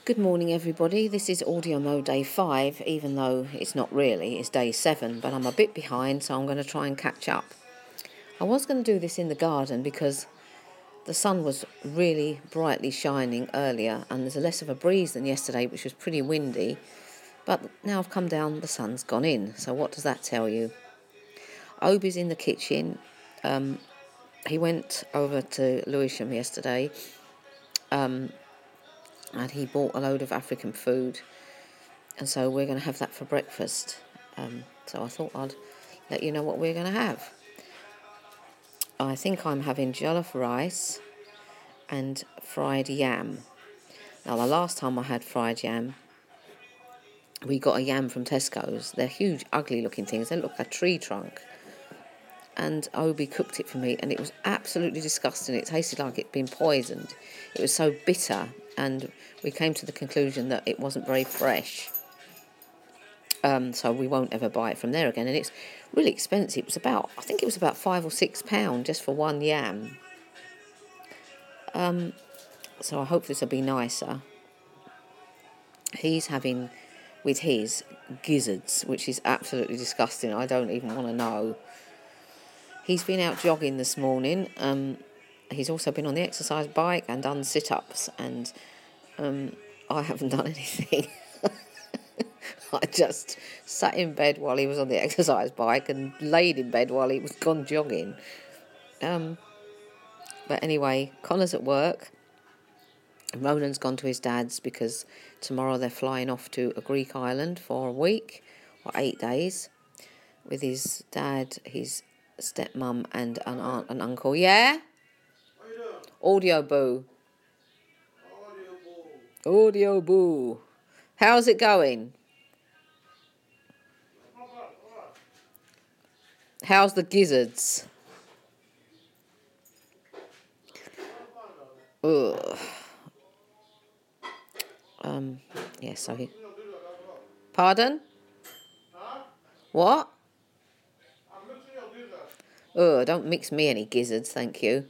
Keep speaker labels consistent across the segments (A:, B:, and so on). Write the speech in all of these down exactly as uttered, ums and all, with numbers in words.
A: Good morning, everybody. This is audio mode day five, even though it's not really, it's day seven, but I'm a bit behind, so I'm going to try and catch up. I was going to do this in the garden because the sun was really brightly shining earlier, and there's less of a breeze than yesterday, which was pretty windy. But now I've come down, the sun's gone in. So what does that tell you? Obi's in the kitchen. Um, he went over to Lewisham yesterday. Um, and he bought a load of African food, and so we're going to have that for breakfast. Um, so I thought I'd let you know what we're going to have. I think I'm having jollof rice and fried yam. Now, the last time I had fried yam, we got a yam from Tesco's. They're huge, ugly-looking things. They look like a tree trunk. And Obi cooked it for me, and it was absolutely disgusting. It tasted like it'd been poisoned. It was so bitter, and we came to the conclusion that it wasn't very fresh. Um, so we won't ever buy it from there again. And it's really expensive. It was about, I think it was about five or six pounds just for one yam. Um, so I hope this will be nicer. He's having, with his, gizzards, which is absolutely disgusting. I don't even want to know. He's been out jogging this morning. Um, he's also been on the exercise bike and done sit-ups, and um, I haven't done anything. I just sat in bed while he was on the exercise bike and laid in bed while he was gone jogging. Um, but anyway, Connor's at work. Ronan's gone to his dad's because tomorrow they're flying off to a Greek island for a week or eight days with his dad, his stepmum and an aunt and uncle. Yeah?
B: What you doing?
A: Audio boo.
B: Audio boo.
A: Audio boo. How's it going? How's the gizzards? Ugh. Um, yeah, so he... Pardon?
B: Huh?
A: What?
B: I'm mixing your gizzards.
A: Ugh, don't mix me any gizzards, thank you.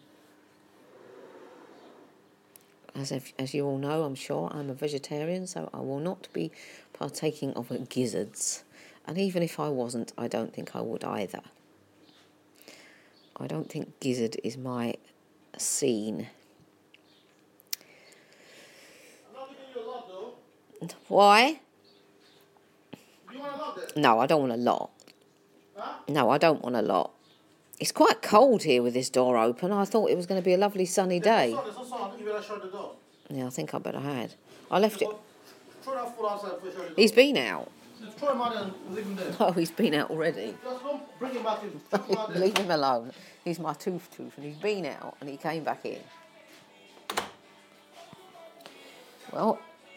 A: As if, as you all know, I'm sure, I'm a vegetarian, so I will not be partaking of gizzards. And even if I wasn't, I don't think I would either. I don't think gizzard is my scene.
B: I'm not giving you a lot, though.
A: Why?
B: Do you want a lot then?
A: No, I don't want a lot.
B: Huh?
A: No, I don't want a lot. It's quite cold here with this door open. I thought it was going to be a lovely sunny day.
B: There's no sun, there's no sun. I think you better shut the door.
A: Yeah, I think I better had. I left it.
B: Throw that food outside before you shut the door.
A: He's been out.
B: Throw him out there and leave him there.
A: Oh, he's been out already.
B: Just don't bring him back in. Throw him out there.
A: Leave him alone. He's my tooth tooth, and he's been out, and he came back in. Well,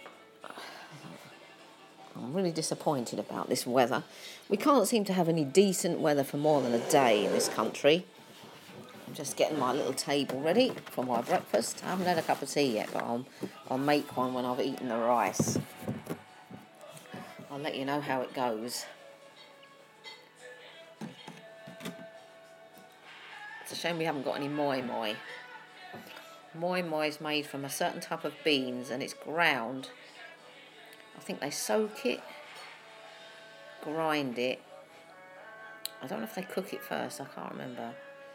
A: I'm really disappointed about this weather. We can't seem to have any decent weather for more than a day in this country. I'm just getting my little table ready for my breakfast. I haven't had a cup of tea yet, but I'll, I'll make one when I've eaten the rice. I'll let you know how it goes. It's a shame we haven't got any moi moi. Moi moi is made from a certain type of beans, and it's ground. I think they soak it, grind it. I don't know if they cook it first, I can't remember.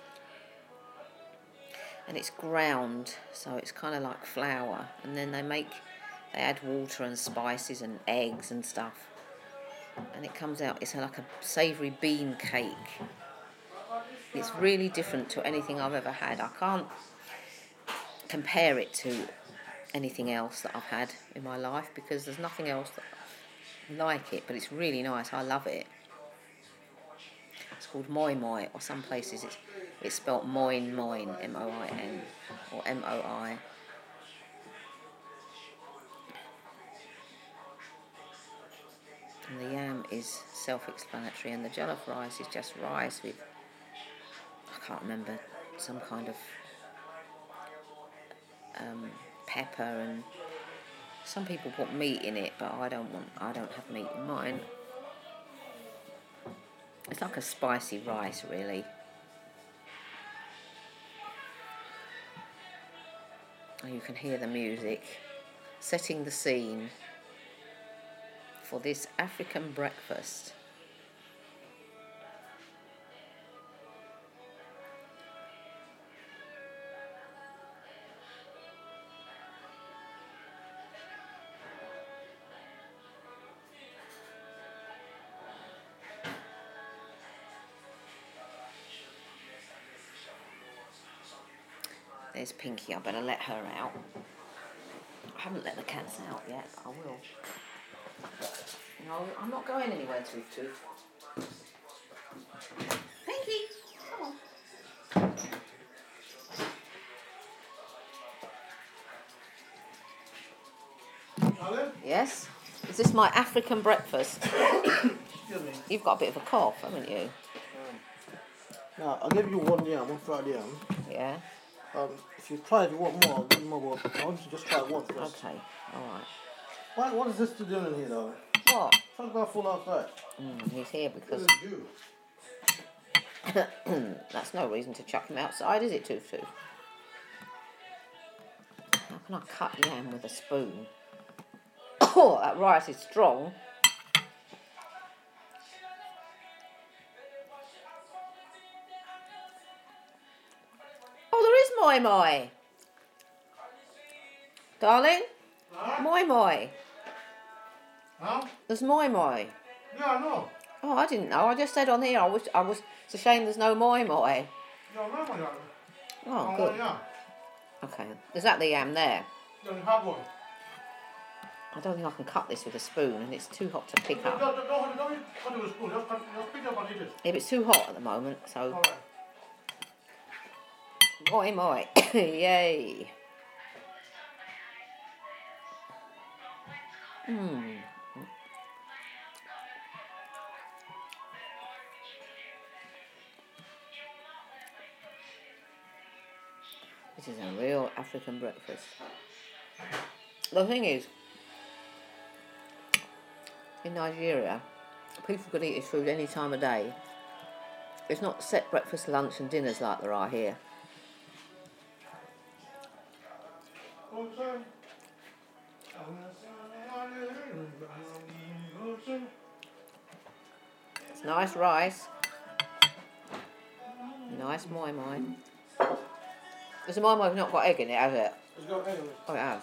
A: And it's ground, so it's kind of like flour. And then they make, they add water and spices and eggs and stuff. And it comes out, it's like a savoury bean cake. It's really different to anything I've ever had. I can't compare it to anything else that I've had in my life because there's nothing else that like it, but it's really nice. I love it. It's called moi moi, or some places it's it's spelt moin moin, M O I N, or M O I. And the yam is self-explanatory, and the jollof rice is just rice with, I can't remember, some kind of um, pepper, and some people put meat in it, but I don't want, I don't have meat in mine. It's like a spicy rice, really. Oh, you can hear the music. setting the scene for this African breakfast. There's Pinky, I better let her out. I haven't let the cats out yet, but I will. No, I'm not going anywhere, Tooth Tooth. Pinky, come on.
B: Alan?
A: Yes? Is this my African breakfast?
B: Excuse me.
A: You've got a bit of a cough, haven't you?
B: Um, now, I'll give you one yam, one fried yam.
A: Yeah?
B: Um, if you try it, you want more, I'll give you more, but I want you to just try it once first.
A: Okay, alright.
B: What, what is this to doing in here, though?
A: What?
B: Try to go full outside.
A: Mm, he's here because...
B: What does it do?
A: That's no reason to chuck him outside, is it, Tooth Tooth? How can I cut yam with a spoon? Oh, that rice is strong. Oh, there is Moi Moi. Darling?
B: Huh?
A: Moi Moi.
B: Huh?
A: There's Moi Moi.
B: Yeah, I know.
A: Oh, I didn't know. I just said on here, I wish, I was, it's a shame there's no Moi Moi.
B: Yeah, I know my yam.
A: Oh,
B: I
A: good.
B: want yam.
A: Okay. Is that the yam there?
B: Then you have one.
A: I don't think I can cut this with a spoon, and it's too hot to pick
B: Don't,
A: up.
B: don't, don't, don't, don't cut it with a spoon. Just, cut- just pick it up and eat it.
A: If it's too hot at the moment, so...
B: Alright.
A: Moi Moi. Yay. Hmm. This is a real African breakfast. The thing is, in Nigeria, people could eat this food any time of day. It's not set breakfast, lunch and dinners like there are here. It's nice rice. Nice moi moi. There's a moi moi not got egg in it, has it?
B: Let's go anyway.
A: Oh, it has.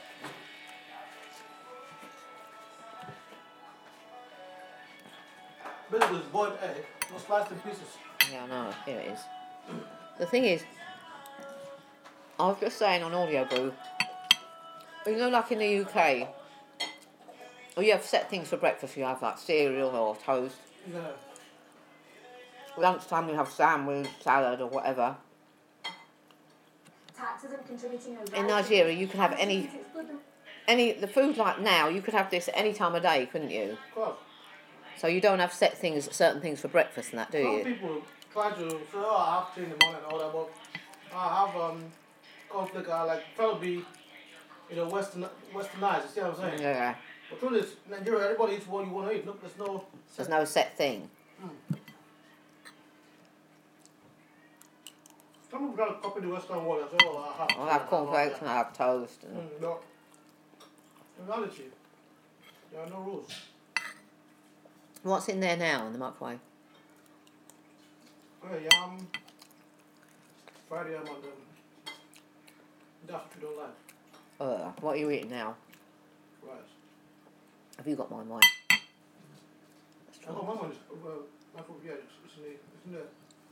B: Basically, it's boiled egg, not sliced in pieces.
A: Yeah, I know. Here it is. The thing is, I was just saying on Audio Boo, you know, like in the U K, well, you have set things for breakfast. You have like cereal or toast.
B: Yeah.
A: Lunchtime you have sandwich, salad or whatever. In Nigeria, you can have any, any the food like now. You could have this any time of day, couldn't you?
B: Of course.
A: So you don't have set things, certain things for breakfast and that, do
B: Some
A: you?
B: people try to say, oh, I have tea in the morning and all that, but I have um, conflict. I like try to be, you know, western, westernized. You see what I'm saying?
A: Yeah.
B: The truth is, Nigeria, everybody eats what you want to eat. Look, there's no.
A: There's no set thing.
B: Mm. Some people try to copy the Western world and say, oh, I have.
A: I'll have cornflakes and I have toast. And...
B: Mm, no. In reality, there are no rules.
A: What's in there now in the microwave?
B: Okay, yam, fried yam, and um, that you don't like.
A: Uh, what are you eating now?
B: Rice.
A: Have you got my mind?
B: I got my one. Uh, my food, yeah, it's, it's, in the, it's in there.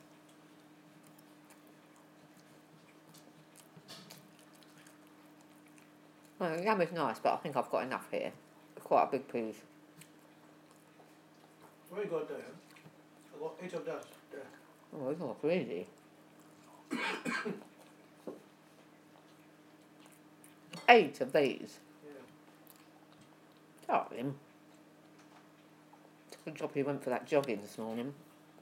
A: Well, the yam is nice, but I think I've got enough here. It's quite a big piece.
B: Where you got there? I got eight of that there.
A: Oh, it's not greedy. Eight of these.
B: Yeah.
A: Darling. Good job he went for that jogging this morning.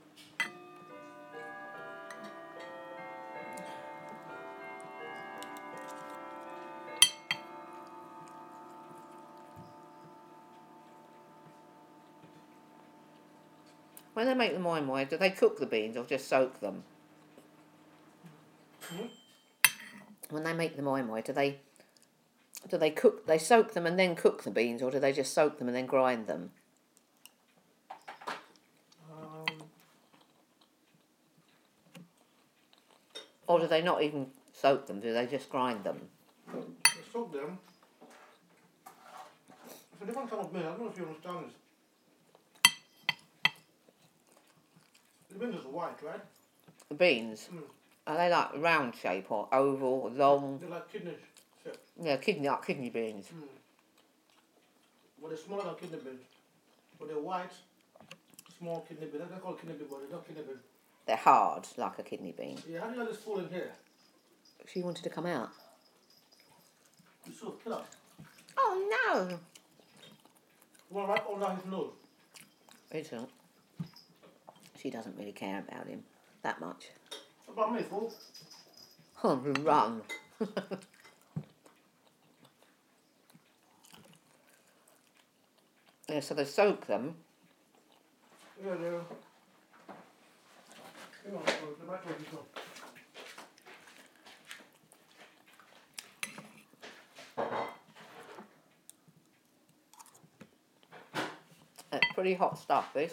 A: When they make the moi moi, do they cook the beans or just soak them?
B: Hmm?
A: When they make the moi moi, do they Do they cook? They soak them and then cook the beans, or do they just soak them and then grind them?
B: Um,
A: Or do they not even soak them? Do they just grind them?
B: they soak them. It's a different kind of bean. I don't know if you understand this. The beans is white, right?
A: The beans.
B: Mm.
A: Are they like round shape or oval or long?
B: They're like kidney shape.
A: Yeah, kidney like kidney beans.
B: Mm. But they're smaller than kidney beans. But they're white, small kidney beans. They're called kidney beans, but they're not kidney beans.
A: They're hard like a kidney bean.
B: Yeah, how do you let this fall in here?
A: She wanted to come out.
B: You sort of kill her.
A: Oh no!
B: You want right under his nose.
A: It's not. She doesn't really care about him that much.
B: What about me, fool?
A: Oh, run! Yeah, so they soak them.
B: Yeah, yeah. Hang on, the microwave is on.
A: It's pretty hot stuff, this.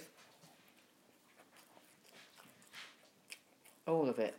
A: All of it.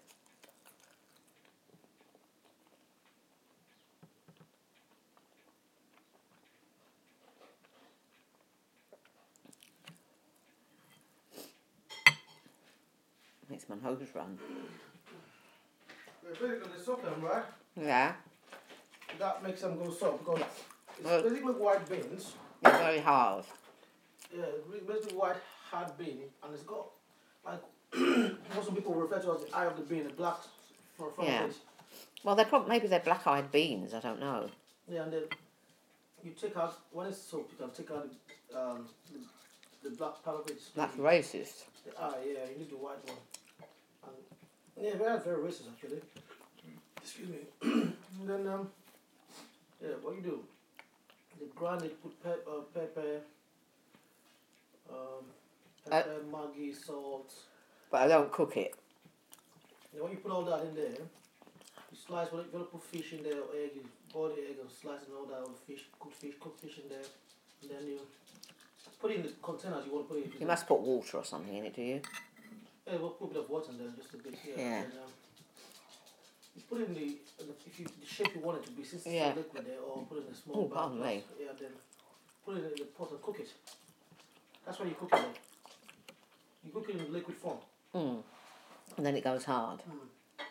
A: Makes my nose run.
B: Yeah, basically, they soak them, right?
A: Yeah,
B: That makes them go soft because it's
A: Well-
B: basically white beans.
A: they're very hard.
B: Yeah, it's basically white hard bean, and it's got like what some people refer to as the eye of the bean, the black for front
A: Yeah.
B: of it.
A: Well, they're probably maybe they're black-eyed beans. I don't know.
B: Yeah, and then you take out when it's soaked, you can take out the, um, the, the black part of it.
A: That's racist.
B: The eye, yeah, you need the white one. And yeah, very very racist actually. Excuse me. And then um, yeah, what you do? They grind it, put pe- uh, pepper, um, pepper, Maggi, salt.
A: But I don't cook it.
B: And when you put all that in there, you slice. When you're gonna put fish in there or egg, you boil the egg and slice and all that, or fish, cooked fish, cooked fish in there, and then you put it in the containers you want to put it in.
A: You must put water or something in it, do you?
B: Yeah, we'll put a bit of water in there, just a bit. Yeah.
A: Yeah.
B: And, um, you put it in the, in the if you the shape you want it to be, since it's
A: Yeah.
B: a liquid there, or put it in a small
A: Oh,
B: bag.
A: pardon me.
B: Yeah, then put it in the pot and cook it. That's why you cook it. Then. You cook it in liquid form.
A: Mm. And then it goes hard.
B: Mm.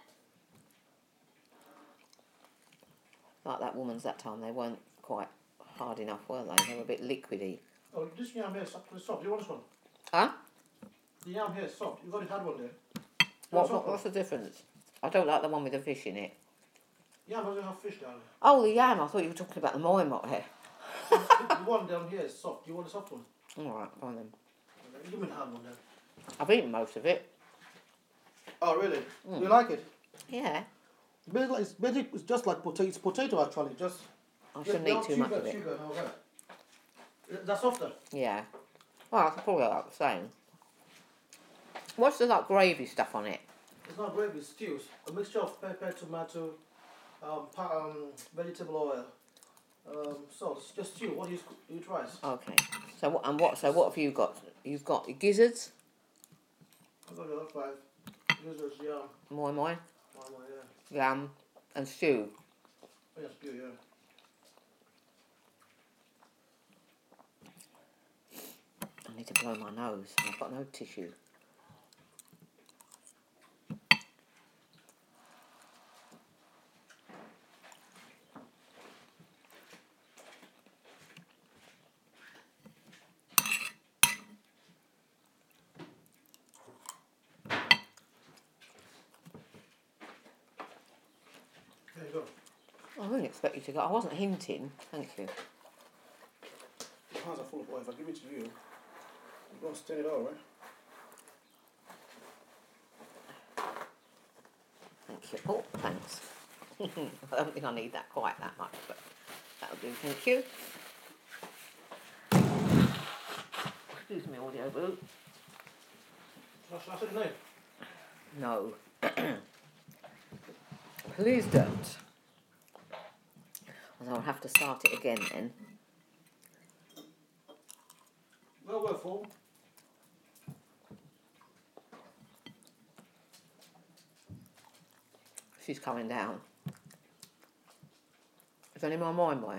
A: Like that woman's that time, they weren't quite hard enough, were they? They were a bit liquidy.
B: Oh, this yam here is soft. soft. You want this one?
A: Huh?
B: The yam here is soft. You've already had one there. You
A: What,
B: want
A: what,
B: soft
A: what's the difference? I don't like the one with the fish in it.
B: one? Yam doesn't have fish down
A: Oh, the yam. I thought you were talking about the moi moi here.
B: there. the one down here is soft. You want a soft one?
A: All right, fine then.
B: Okay, give me the hard one then.
A: I've eaten most of it.
B: Oh, really?
A: Mm.
B: You like it?
A: Yeah.
B: Basically, it's, basically, it's just like potato. It's potato actually. Just
A: I shouldn't eat too much
B: sugar,
A: of it.
B: Sugar and all that. That's softer.
A: Yeah. Well, I probably like the same. What's the like gravy stuff on it?
B: It's not gravy, it's stews. A mixture of pepper, tomato, um, pa- um vegetable oil, um, salt. It's just stew. What do you use? You eat rice.
A: Okay. So what and what? So what have you got? You've got your gizzards,
B: I got the other five. Gizzards, yam,
A: moi moi,
B: mama, yeah.
A: yam, and stew.
B: Oh, yeah, stew, yeah.
A: I need to blow my nose. I've got no tissue.
B: There you go.
A: I didn't expect you to go. I wasn't hinting. Thank you.
B: Your hands are full of oil. If I give it to you, you're gonna stain it all, right?
A: Thank you. Oh, thanks. I don't think I need that quite that much, but that'll do. Thank you. Excuse me, audio boo.
B: Shall I, shall I say the name?
A: No. Please don't. because I'll have to start it again then.
B: Well, we're full.
A: She's coming down. Is there any more wine, boy?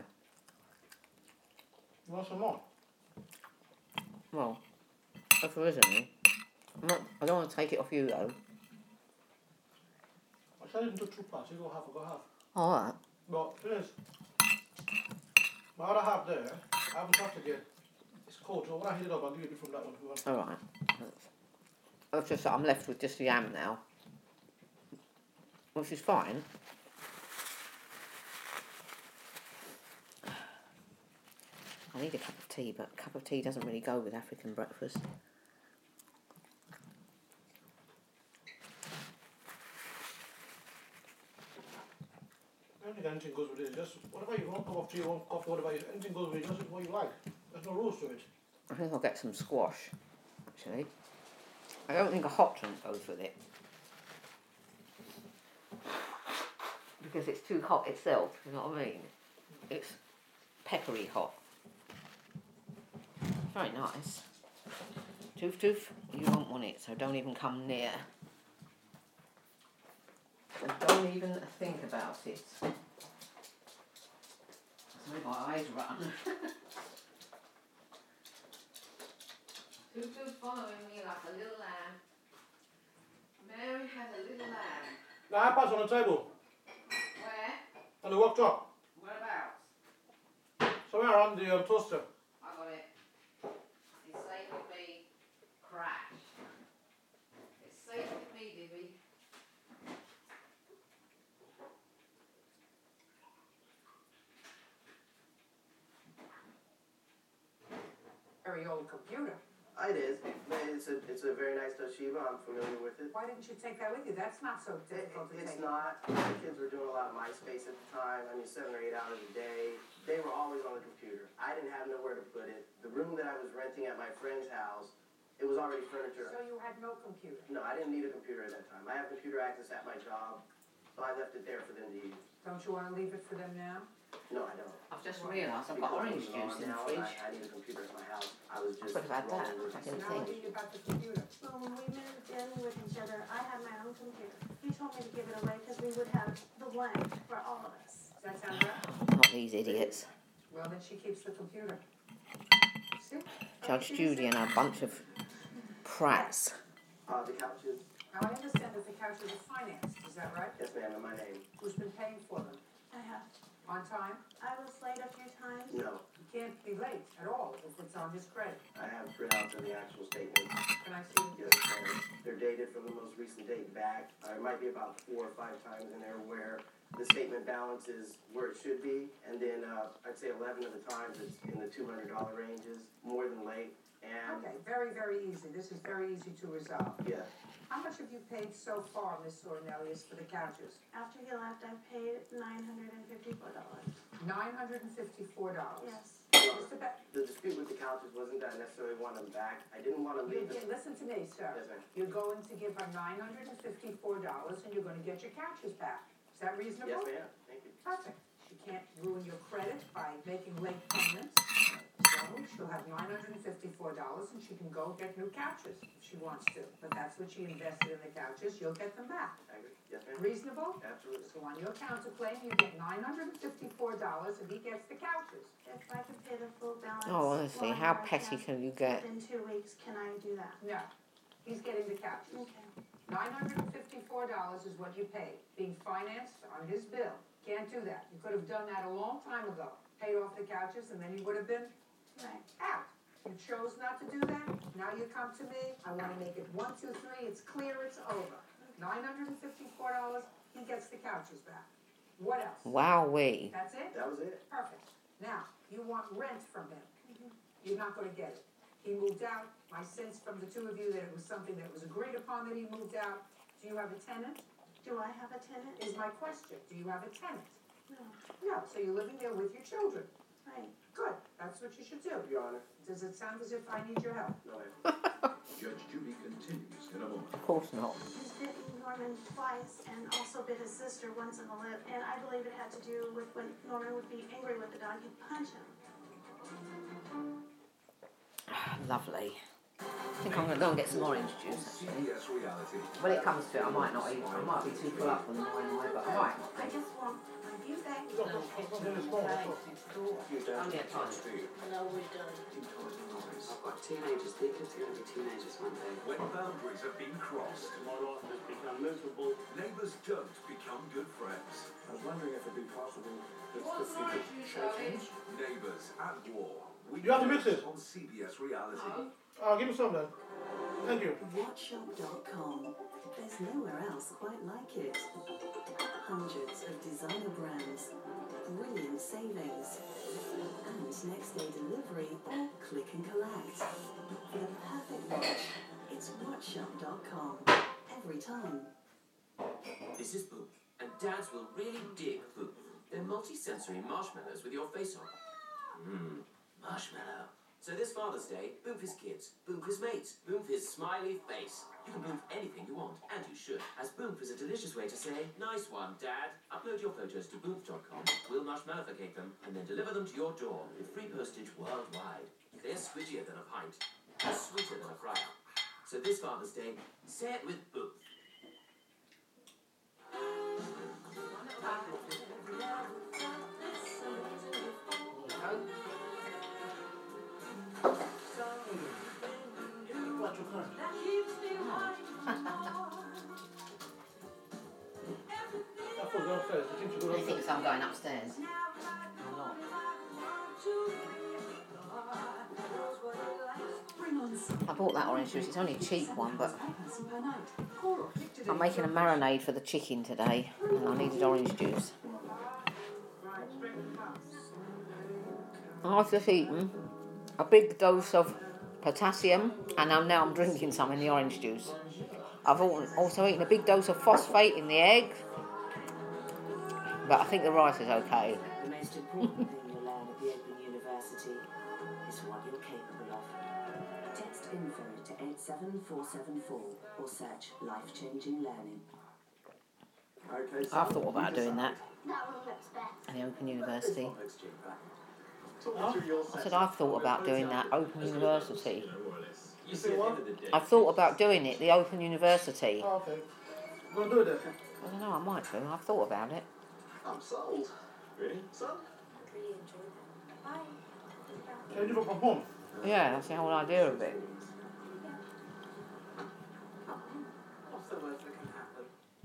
B: You want some more?
A: Well, if there is any. I'm not, I don't want to take it off you though.
B: I said into two parts. You go half, I go half.
A: Alright.
B: But thing is, my other half there, I haven't touched it yet. It's cold, so when I heat it up, I'll give you from that one if you want.
A: Alright. It's just that I'm left with just the ham now. Which is fine. I need a cup of tea, but a cup of tea doesn't really go with African breakfast.
B: I don't think anything goes with it. Just whatever you want, cup of tea, one coffee, whatever you, anything goes with it. Just what you like. There's no rules to it.
A: I think I'll get some squash, actually. I don't think a hot drink goes with it. Because it's too hot itself, you know what I mean? It's peppery hot. Very nice. Toof toof, you won't want it, so don't even come near. So don't even think about it. That's where my eyes run. Toof toof following me like a little lamb. Mary had a little lamb.
B: The iPad's on the table.
A: Where?
B: On the worktop.
A: Whereabouts?
B: Somewhere around the um, toaster.
A: I got it. It's safe with me. Crash. It's safe with me, Divvy.
C: Very old computer.
D: It is. It's a, it's a very nice Toshiba. I'm familiar with it.
C: Why didn't you take that with you? That's not so
D: It,
C: difficult to
D: it's
C: take.
D: not. My kids were doing a lot of MySpace at the time. I mean, seven or eight hours a day. They were always on the computer. I didn't have nowhere to put it. The room that I was renting at my friend's house, it was already furniture.
C: So you had no computer?
D: No, I didn't need a computer at that time. I have computer access at my job, so I left it there for them to use.
C: Don't you want to leave it for them now?
D: No, I don't.
A: I've just realised I've got orange juice in the
D: now,
A: fridge.
D: I, I need a computer at my house. I was just
A: Could have had that.
D: rolling with
A: I
D: it.
A: didn't
C: Now
A: think.
C: what you about the computer?
E: Well, when we moved in with each other, I had my own computer. He told me to give it away because we would have the one for all of us.
C: Does that sound right?
A: Not these idiots.
C: Well, then she keeps the computer. See?
A: Judge Judy and a bunch of prats.
D: Uh, the couches.
C: Now I understand that the couches are financed. Is that right?
D: Yes, ma'am, in my name.
C: Who's been paying for them?
E: I have.
C: On time?
E: I was late a few times.
D: No.
C: You can't be late at all if it's on his credit.
D: I have printouts of the actual statements.
C: Can I see?
D: Yes, ma'am. They're dated from the most recent date back. Uh, There might be about four or five times in there where the statement balance is where it should be. And then uh, I'd say eleven of the times it's in the two hundred dollar ranges, more than late. And,
C: Okay, very, very easy. This is very easy to resolve.
D: yeah,
C: How much have you paid so far, Miss Sornellius, for the couches?
E: After he left, I paid nine hundred and fifty-four dollars.
C: Nine hundred and fifty-four dollars.
E: Yes.
C: Mister Beck,
D: the dispute with the couches wasn't that I necessarily want them back. I didn't want to
C: you
D: leave
C: get,
D: them.
C: listen to me, sir.
D: Yes, ma'am.
C: You're going to give her nine hundred and fifty-four dollars and you're gonna get your couches back. Is that reasonable?
D: Yes, ma'am. Thank you.
C: Perfect. She can't ruin your credit by making late payments. So she'll have nine hundred and fifty-four dollars and she can go get new couches if she wants to. But that's what she invested in the couches. You'll get them back.
D: I agree. Yes, ma'am.
C: Reasonable?
D: Absolutely.
C: So on your counterclaim, you get nine hundred and fifty-four dollars and he gets the couches.
E: If I could pay the full balance.
A: Oh, honestly,
E: while
A: how
E: I'm
A: petty
E: working
A: can you get?
E: Within two weeks, can I do that?
C: No, he's getting the couches.
E: Okay.
C: Nine hundred and fifty-four dollars is what you paid, being financed on his bill. Can't do that. You could have done that a long time ago. Paid off the couches and then you would have been
E: Right.
C: out. You chose not to do that. Now you come to me. I want to make it one, two, three. It's clear. It's over. Nine hundred and fifty-four dollars. He gets the couches back. What else?
A: Wowee.
C: That's it?
D: That was it.
C: Perfect. Now, you want rent from him. You're not gonna get it. He moved out. My sense from the two of you that it was something that was agreed upon that he moved out. Do you have a tenant?
E: Do I have a tenant?
C: Is my question. Do you have a tenant?
E: No.
C: No, so you're living there with your children.
E: Right.
C: Good. That's what you should do.
D: Your Honor.
C: Does it sound as if I need your help?
D: No, ma'am.
F: Judge Judy continues in a moment.
A: Of course not.
E: He's bitten Norman twice and also bit his sister once in the lip. And I believe it had to do with when Norman would be angry with the dog, he'd punch him.
A: Lovely. I think I'm going to go and get some orange juice, actually.
F: C B S Reality.
A: When it comes to it, I might not eat one. I might be too full up on the wine, but I might not.
C: I just want my view back.
B: Look, look, look, look, look, look, look, look.
D: You don't
A: Only at times.
D: do you?
G: No, we don't.
D: I've got teenagers thinking it's going to be teenagers one day.
F: When boundaries have been crossed,
H: My life has become miserable.
F: neighbours don't become good friends.
B: I was wondering if it'd be possible that if we could shake hands.
F: Neighbours at war.
B: You have to mix it.
F: On C B S Reality.
B: Oh, give me some then. Thank you.
I: Watchshop dot com. There's nowhere else quite like it. Hundreds of designer brands, brilliant savings, and next day delivery or click and collect. For the perfect watch, it's watchshop dot com. Every time.
J: This is Boop, and dads will really dig Boop. They're multi-sensory marshmallows with your face on. Mmm, marshmallow. So this Father's Day, boom his kids, boom his mates, boom his smiley face. You can boom anything you want, and you should, as boom is a delicious way to say, nice one, Dad. Upload your photos to boom dot com. We'll marshmallowificate them, and then deliver them to your door with free postage worldwide. They're squidgier than a pint, and sweeter than a fryer. So this Father's Day, say it with boom.
B: Watch your car. I thought go upstairs. I think you go
A: He
B: upstairs.
A: thinks I'm going upstairs. I'm not. I bought that orange juice. It's only a cheap one, but I'm making a marinade for the chicken today, and I needed orange juice. I've just eaten a big dose of potassium, and I'm, now I'm drinking some in the orange juice. I've al- also eaten a big dose of phosphate in the egg, but I think the rice is okay.
I: The most important thing you'll learn at the Open University is what you're capable of. Text info to eight seven four seven four or search Life-Changing Learning.
D: Okay, so
A: I've thought about doing that
E: That one looks better.
A: at the Open University.
D: Let's check back. Talk me through your
A: I said I've thought about doing that, Open University.
J: You see, at the end of the day,
A: I've thought about doing it, the Open University.
B: Oh, okay. I'm gonna do it then.
A: I don't know, I might do. I've thought about it.
D: I'm sold. Really? Son?
E: I really enjoyed that. Bye.
B: Can you do it from home?
A: Yeah, that's the whole idea of it.
D: What's the worst that can happen?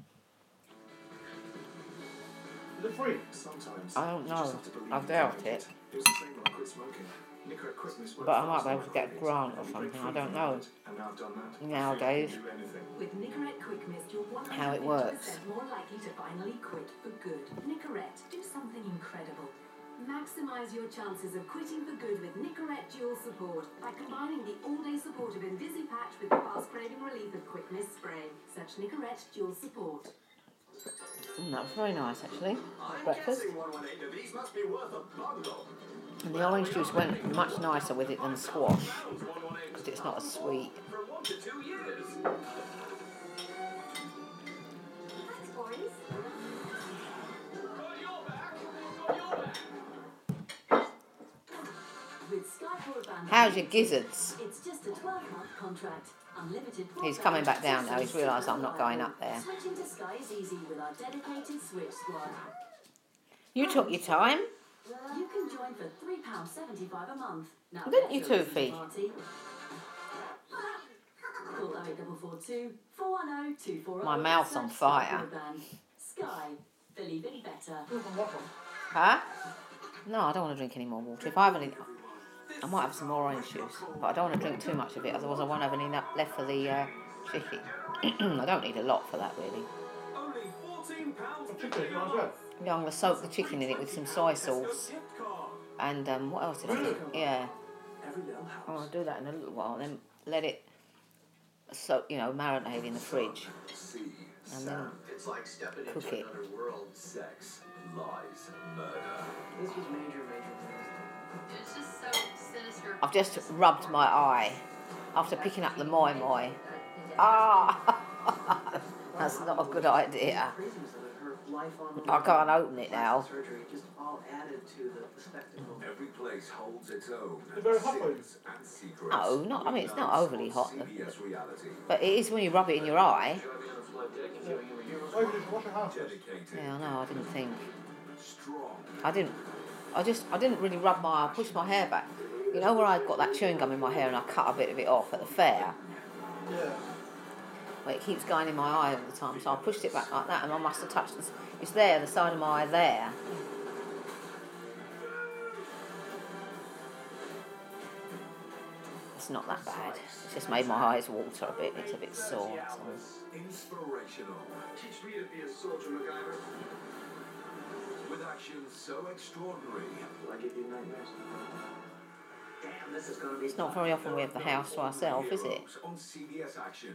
B: Is it free?
F: Sometimes.
A: I don't
F: you just
A: know.
F: have to believe
A: I
F: you
A: doubt
F: can make
A: it.
F: It was the same when I quit smoking. Nicorette quit me smoking
A: But I might
F: fast
A: be able to get a
F: and
A: grant or
F: I
A: something,
F: break
A: I
F: free
A: don't
F: from
A: know.
F: it, And now I've done that. I
A: Nowadays.
F: feel I can do anything.
I: With Nicorette Quick Mist, you're one
A: How it
I: hundred
A: works.
I: percent more likely to finally quit for good. Nicorette, do something incredible. Maximise your chances of quitting for good with Nicorette Dual Support by combining the all-day support of Invisipatch with the fast craving relief of Quick Mist Spray. Search Nicorette Dual Support.
A: Mm, that was very nice, actually.
F: I'm
A: Breakfast.
F: guessing one one eight of these must be worth a bundle.
A: And the orange juice went much nicer with it than squash, because it's not as sweet.
J: for one to two years.
E: Thanks, boys.
J: Got your back. Got your back.
I: With Sky Broadband,
A: How's your gizzards?
I: it's just a twelve-month contract. Unlimited
A: He's
I: broadband
A: coming back down now.
I: access
A: He's realised I'm not going up there.
I: Switching to Sky is easy with our dedicated Switch Squad.
A: You took your time.
I: You can join for three pounds seventy-five a month. Now
A: Didn't you,
I: there's your
A: Toofy?
I: party. Call oh eight four four two, four one oh, two four oh.
A: My mouth's on
I: Search Sky
A: fire.
I: Broadband. Sky, believe it better.
B: Do it from water.
A: Huh? No, I don't want to drink any more water. If I have any, I might have some more orange juice, but I don't want to drink too much of it, otherwise I won't have any enough left for the uh, chicken. I don't need a lot for that, really.
F: Only fourteen pounds
B: The chicken, you know what I'm saying?
A: Yeah, I'm going to soak the chicken in it with some soy sauce. And um, what else did I do? Yeah,
D: Every little house.
A: I'll do that in a little while, then let it, so you know, marinate in the fridge.
F: Sea,
A: And then
F: sound. It's like stepping
A: cook
F: into
A: it.
F: another world. Sex, lies, murder.
D: This was major, major.
G: It's just so sinister.
A: I've just rubbed my eye after picking up the moi moi. Ah, that's not a good idea. I can't open it now.
F: Every place holds its own
B: They're very hot for you.
F: sins and secrets.
A: No, not. I mean, it's not overly hot,
F: C B S reality.
A: but it is when you rub it in your eye.
B: Why did you wash your hands first?
F: Dedicated.
A: Yeah, I know. I didn't think.
F: Strong.
A: I didn't. I just. I didn't really rub my. I pushed my hair back. You know where I got that chewing gum in my hair and I cut a bit of it off at the fair.
B: Yeah.
A: Well, it keeps going in my eye all the time, so I pushed it back like that, and I must have touched this. It's there, the side of my eye there. It's not that bad. It's just made my eyes water a bit. It's a bit sore. So.
F: Inspirational.
H: Teach me to be a soldier, MacGyver.
F: With actions so extraordinary.
H: Will I give you nightmares? Damn, this is gonna be.
A: It's not very often we have the house to ourselves, is it?
F: On C B S Action.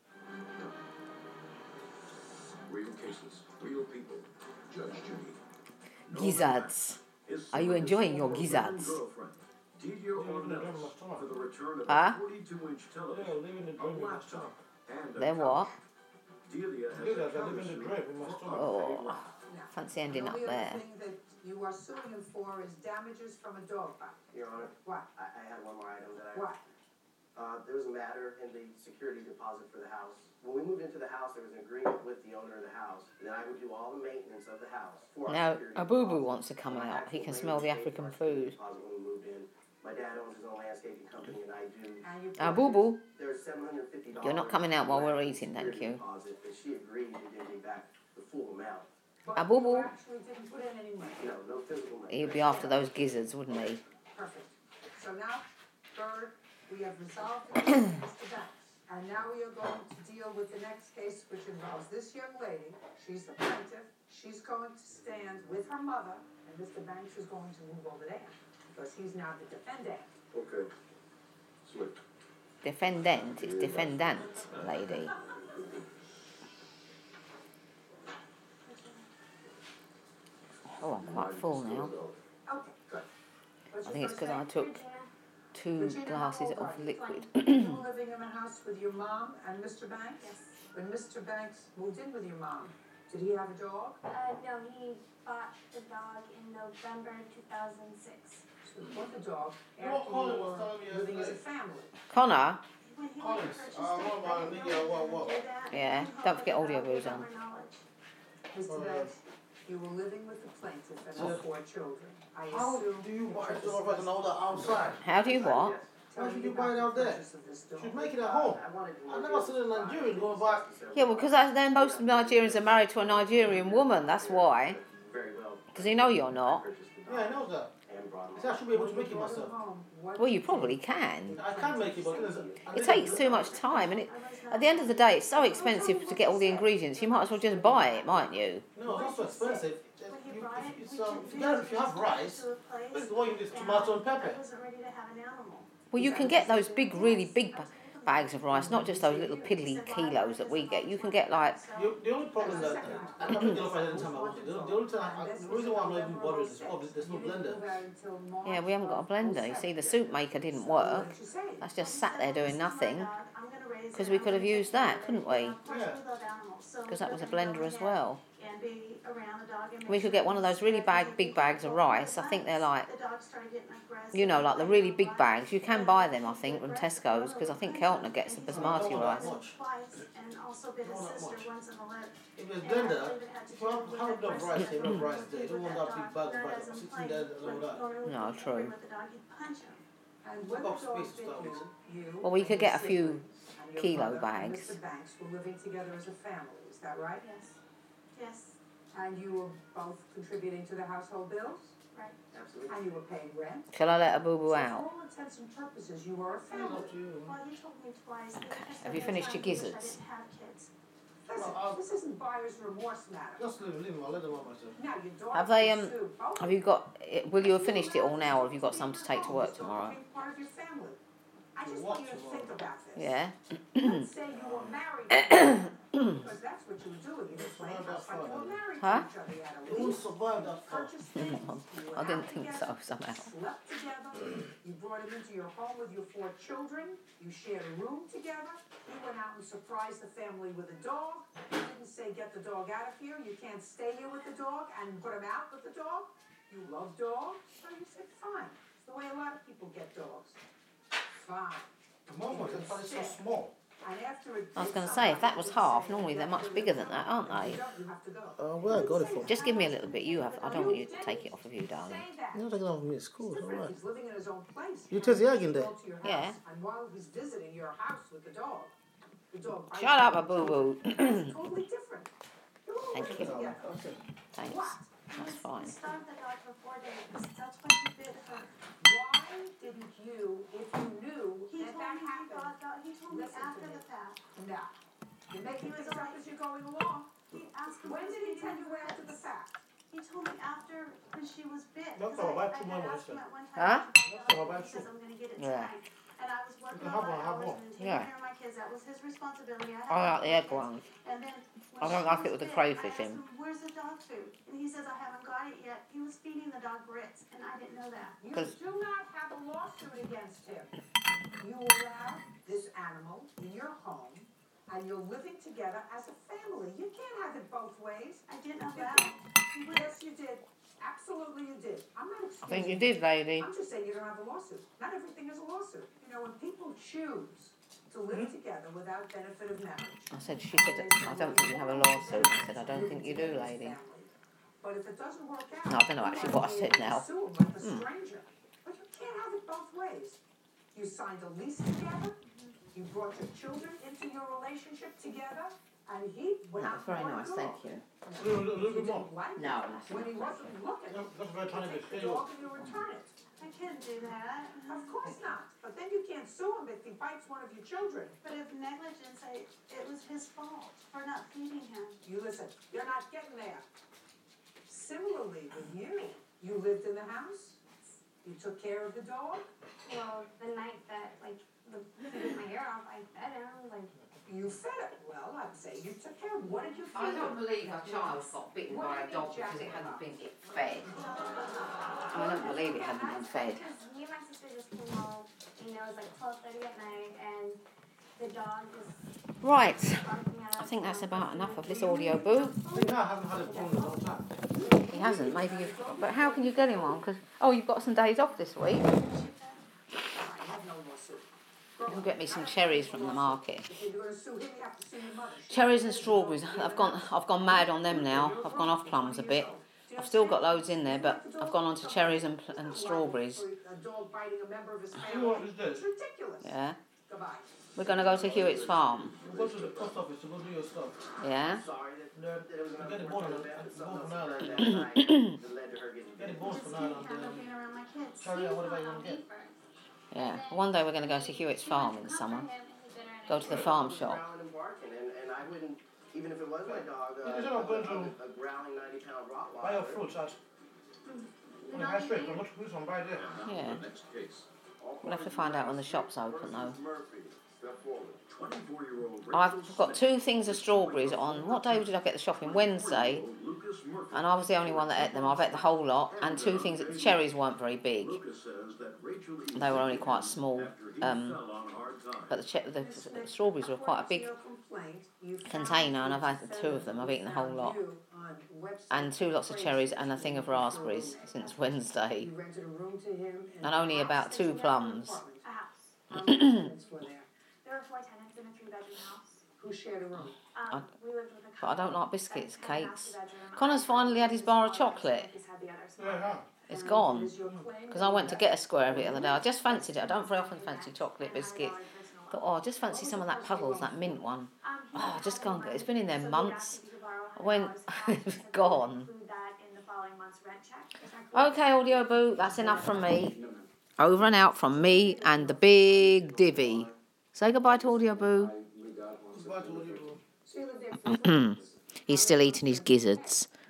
F: Real cases, real people. Judge Judy.
A: Gizzards. Are you enjoying your gizzards?
H: Delia Ornelas for the return of
A: Huh?
H: a forty-two inch
B: Yeah,
H: television,
B: living the
H: a
B: dream in my
H: laptop,
B: stomach.
H: and a
A: They're
H: couch.
A: what?
H: Delia has
B: Look
H: a
B: at that, living the
H: television
B: dream in my
H: for
B: stomach.
A: Oh,
C: Now,
A: fancy ending
C: the
A: up
C: only other
A: there.
C: thing that you are suing him for is damages from a dog bite.
D: Your Honor,
C: What?
D: I, I had one more item that I.
C: What?
D: Uh, there was a matter in the security deposit for the house. When we moved into the house, there was an agreement with the owner of the house that I would do all the maintenance of the house for our
A: Now,
D: security
A: a boo boo
D: deposit.
A: wants to come
D: My
A: out. He
D: actual
A: can smell the
D: maintenance paid for
A: African
D: our security
A: food.
D: deposit when we moved in. My dad owns his own landscaping company, and I do.
C: And you
A: Ah, boo boo.
D: There's seven hundred fifty dollars.
A: You're not coming out while we're eating, thank you.
D: Deposit that she agreed to give me back the full amount.
C: But
A: Ah, boo boo.
C: you actually didn't put in any money.
D: No, no physical money.
A: He'd be after those gizzards, wouldn't he?
C: Perfect. So now, third, we have resolved the case of Mister Banks. And now we are going to deal with the next case, which involves this young lady. She's the plaintiff. She's going to stand with her mother, and Mister Banks is going to move over there, because he's now the defendant.
H: Okay. Sweet.
A: Defendant. It's defendant, lady. Oh, I'm quite full now.
C: Okay, good. What's
A: I
C: your
A: think it's
C: first
A: because I
C: name?
A: took two
C: Regina, how
A: glasses
C: old are
A: of
C: you?
A: liquid.
C: You were living in a house with your mom and Mister Banks?
E: Yes.
C: When Mister Banks moved in with your mom, did he have a dog?
E: Uh, no, he bought the dog in November two thousand six.
C: So he bought the dog
B: You know what
C: after
B: Colin
C: you
B: was
C: were
B: telling me
C: living as a
B: yesterday?
C: family.
A: Connor,
E: When he
B: Collins,
E: purchased
B: uh,
E: it,
B: what about
E: they
B: Lydia,
E: didn't
B: what- what?
E: do that.
A: Yeah,
E: He
A: don't forget
E: held
A: audio
E: it
A: booze
E: without
A: on.
E: my knowledge.
C: Mister
B: Uh,
C: Banks, you were living with the plaintiff and her
B: Yeah.
C: four children. I
B: How
C: assume.
B: do you buy
C: that
B: stuff
C: this
B: as an order outside?
A: how do you what?
C: Tell
B: Why should
C: me
B: you
C: about
B: buy it
C: the
B: out there?
C: purchase of this dog.
B: Should make it at home.
D: I wanted to
B: I've never seen a Nigerian go and buy.
A: Yeah, well, because then most Nigerians are married to a Nigerian woman. That's why.
D: Very well.
A: Because you know you're not.
D: Purchased the
B: Yeah, I
D: dog
B: know that.
D: and brought him
B: See, I should be able to make it
C: When you brought
B: myself.
C: him home, what
A: Well, you
C: did
A: probably can.
B: I can make it, but it's,
A: It takes too much time, and it, at the end of the day, it's so expensive to get all the ingredients. You might as well just buy it, mightn't you?
B: No, it's not so expensive.
E: When he
B: You,
E: brought it,
B: it's,
E: we
B: um,
E: took
B: yeah, if you have
E: pictures
B: rice,
E: to a place,
B: this is what you need:
E: and
B: tomato and pepper.
E: I wasn't ready to have an animal.
A: Well, you can get those big, really big ba- bags of rice, not just those little piddly kilos that we get. You can get like,
B: The, the only problem that I can make it up at any time I want to. The, the only time, I, the reason why I'm not even bothering is because there's no blender.
A: yeah, we haven't got a blender. You see, the soup maker didn't work. That's just sat there doing nothing. Because we could have used that, couldn't we? Because that was a blender as well. We could get one of those really bag, big bags of rice. I think they're like, you know, like the really big bags. You can buy them, I think, from Tesco's, because I think Keltner gets the basmati rice.
B: If there's blender, if you have, have enough rice, you have enough rice there. You don't want that big bag of rice sitting there and all that.
A: No, true.
C: And when
B: Look up
C: the dog
B: space to start
C: bit
B: with.
C: you, you
A: Well, we could
C: and
A: get
C: your
A: a few
C: sibling and your
A: kilo
C: mother and
A: bags.
C: Mister Banks were living together as a family, is that right?
E: Yes. Yes.
C: And you were both contributing to the household bills?
E: Right.
D: Absolutely.
C: And you were paying rent?
A: Shall I let a boo boo
C: So
A: out?
C: for all intents and purposes, you were a
B: It's
C: family.
B: up to you.
E: Well, you told me twice. that
A: Okay.
E: just
A: Have you
E: at
A: finished
E: that
A: your
E: time you wish
A: gizzards?
E: I didn't have kids.
C: Listen,
B: Well, I'll-
C: this isn't buyer's remorse matter.
B: Just leave, leave them. I'll let them out myself.
C: Now, your daughter
A: Have they,
C: can
A: um,
C: sue both
A: Have you got, will you have finished it all now, or have you got some to take to work tomorrow?
C: being part of your family. I just want you to think about this.
A: Yeah.
C: Let's say you were married, because that's what you were doing. You just went
B: Not that
C: just like you
B: far.
C: were married
A: Huh?
C: to each other. You had a
B: It won't
C: lease,
B: survive that
C: you
B: far.
C: purchased things, you went
A: I didn't
C: out
A: think
C: together,
A: so, somehow.
C: You slept together, you brought him into your home with your four children, you shared a room together, you went out and surprised the family with a dog. You didn't say, get the dog out of here, you can't stay here with the dog, and put him out with the dog. You love dogs, so you said, fine. It's the way a lot of people get dogs. Fine.
B: The moment, that's why it's so small.
C: And after it
A: I was
C: did
A: going to say, if that was
C: something,
A: half,
C: you
A: normally
C: say,
A: they're much bigger than that, aren't they?
C: You don't, you have to go.
B: Uh, where I got it from?
A: Just give me a little bit. You have. I don't want you to take it off of you, darling.
C: Say that.
B: You're not taking off me at school,
C: It's
B: all
C: different.
B: right.
C: He's living in his own place.
B: You take the egg in
C: Go
B: there.
C: to your
A: Yeah.
C: house, and while he's visiting your house with the dog, the dog bites
A: Shut up,
C: you.
A: a boo-boo.
C: It's totally different. You're all
A: Thank
C: living
A: you.
C: together.
A: Thanks.
C: What?
A: That's fine.
E: He starved the dog for four days. That's when he bit her.
C: Why didn't you, if you knew
E: He
C: that
E: told
C: that
E: me he
C: happened?
E: got dog. He told me
C: Listen to
E: after
C: me.
E: the fact.
C: No. You're making
E: He was
C: things up
E: like-
C: as you're going along.
E: He asked him.
C: When
E: if
C: did he
E: was
C: tell you
E: feeding her
C: after the
E: kids.
C: fact?
E: He told me after when she was bit.
B: That's
E: 'Cause
B: all right,
E: I, I
B: two
E: had
B: more
E: asked him
B: minutes
E: at one time.
A: Huh?
E: if she
B: That's
E: got
B: all
E: dog,
B: right,
E: He says
B: two.
E: I'm gonna get it
A: Yeah.
E: tonight. And I was working
B: can
E: all
B: have
E: my
B: one, have
E: hours
B: one.
E: and taking
A: Yeah.
E: care of my kids. That was his responsibility. I, had
A: I like
E: my
A: the egg
E: kids.
A: one.
E: And then when
A: I don't
E: she
A: like
E: was
A: it with the
E: bit,
A: crayfish
E: I
A: in.
E: asked him, where's the dog food? And he says, I haven't got it yet. He was feeding the dog grits, and I didn't know that.
C: You
A: 'Cause-
C: do not have a lawsuit against him. You allow this animal in your home, and you're living together as a family. You can't have it both ways.
E: I didn't know
C: You
E: that.
C: did.
E: He would
C: Yes, you did. Absolutely you did. I'm not
A: I
C: excusing
A: think you did, lady.
C: I'm just saying you don't have a lawsuit. Not everything is a lawsuit. You know, when people choose to live together without benefit of marriage.
A: I said, she said, I don't think you have a lawsuit. I said, I don't think you do, lady.
C: But if it doesn't work out.
A: No, I don't know actually what I said now.
C: Sue him like a
A: Hmm.
C: stranger. But you can't have it both ways. You signed a lease together, you brought your children into your relationship together, and he went out
A: That's very
C: for a
A: nice,
C: dog.
A: thank you.
B: A little, little, little
C: You
B: bit more.
C: didn't like it.
A: No, that's
C: When he
A: enough,
C: wasn't looking,
B: That's that's a very tiny bit.
C: take
B: Here
C: the
B: you go.
C: dog and you return it.
E: I can't do that.
C: Of course not. But then you can't sue him if he bites one of your children.
E: But if negligence, I, it was his fault for not feeding him.
C: You listen, you're not getting there. Similarly with you, you lived in the house, you took care of the dog,
G: Well, the night that, like, the, he bit my ear off, I fed him, like,
C: you fed it. Well, I'd say you took care of it. What did you feed
A: I don't
C: him?
A: believe a child got bitten by a dog because it hadn't been fed. I don't believe it hadn't been fed.
G: because me and my sister just came home, you know, it was like twelve thirty at night, and the dog was
A: Right.
G: barking at us.
A: I think that's
G: and
A: about enough of this audio, boo.
B: I think I haven't had it for a long time.
A: He hasn't. Maybe you've. But how can you get him one? Because oh, you've got some days off this week.
C: I have no lawsuit.
A: You can get me some cherries from the market.
C: If you're gonna sue him, you have to sue your mother.
A: Cherries and strawberries. I've gone. I've gone mad on them now. I've gone off plums a bit. I've still got loads in there, but I've gone on to cherries and, pl- and strawberries.
C: A dog biting a member of his
B: You know what
C: family.
B: is this?
C: It's ridiculous.
A: Yeah.
C: Goodbye.
A: We're going to go to Hewitt's farm.
B: You go to the post office to go do your stuff.
A: Yeah.
D: Sorry that,
B: And then
D: that it was
B: you
D: an
B: get it born on
D: unfortunate
B: it.
D: event,
B: You
D: but
B: go
D: something
B: from
D: else
B: now
D: occurred
B: on.
D: that night that led to her getting
B: Get it
D: bitten.
B: born
E: Just
B: from
E: can't
B: now on.
E: handle
B: Then
E: being around my kids.
B: carry out whatever you want to get.
A: Yeah. One day we're going to go to Hewitt's farm in the summer. Go to the farm shop.
D: Growling and barking, and, and I wouldn't, even if it was my dog, uh,
B: Is it not going to
D: a, a growling ninety pound Rottweiler.
B: buy your fruits at on the high street? How much fruits on buy there?
A: Yeah.
F: The next case.
A: We'll have to find out when the shop's open though.
F: Murphy, step forward. twenty-four-year-old
A: I've got two things of strawberries on. What day did I get the shopping? Wednesday.
F: Lucas Murphy.
A: And I was the only one that ate them. I've ate the whole lot. And two things. The cherries weren't very big.
F: Lucas says that Rachel E.
A: They were only quite small.
F: after he
A: Um,
F: fell on hard times.
A: but the, che- the the strawberries were quite a big container, and I've had two of them. I've eaten the whole lot. And two lots of cherries and a thing of raspberries since Wednesday.
C: You rented a room to him.
A: And only about two plums.
G: A house.
C: How many tenants were there?
G: There were four tenants in a three-bedroom house.
C: Who shared a room?
G: Um, we lived with a
A: But I don't
G: couple
A: like biscuits,
G: that had a
A: cakes.
G: master bedroom.
A: Connor's finally had his bar of chocolate.
G: He's had the other
B: Yeah,
G: small.
B: huh?
A: It's
C: And
A: gone.
C: is your claim
A: Because I went to get a square of it the other day. I just fancied it. I don't very often fancy chocolate biscuits. Thought, oh, I just fancy some of that Puddles, that mint one.
G: Um,
A: Oh, just go and get it. It's been in there
G: so we'd
A: months.
G: ask if you could borrow
A: I went,
G: one hundred dollars
A: it was
G: cash, and
A: gone.
G: include that in the following month's rent check. Is that correct?
A: Okay, audio boo, that's enough from me. Over and out from me and the big divvy. Say goodbye to audio boo.
B: Goodbye to all you do.
C: So you lived there for
A: He's still eating his gizzards.